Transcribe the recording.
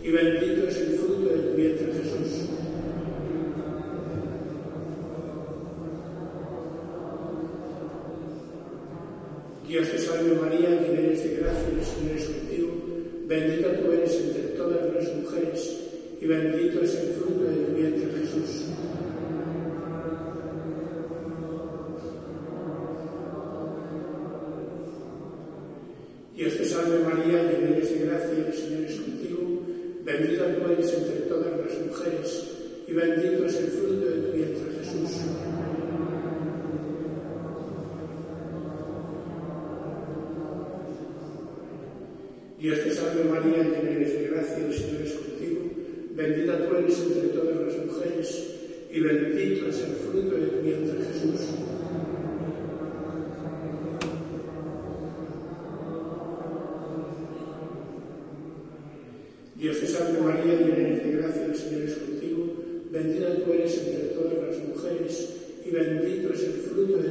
y bendito es el fruto de tu vientre, Jesús. Dios te salve María, llena eres de gracia, el Señor es contigo, bendita tú eres entre todas las mujeres, y bendito es el fruto de tu vientre, Jesús. Dios te salve María, llena eres de gracia, el Señor es contigo, bendita tú eres entre todas las mujeres, y bendito es el fruto de tu vientre, Jesús. Dios te salve María, llena eres de gracia, el Señor es contigo, bendita tú eres entre todas las mujeres, y bendito es el fruto de tu vientre, Jesús. Dios te salve María, llena eres de gracia, el Señor es contigo, bendita tú eres entre todas las mujeres, y bendito es el fruto de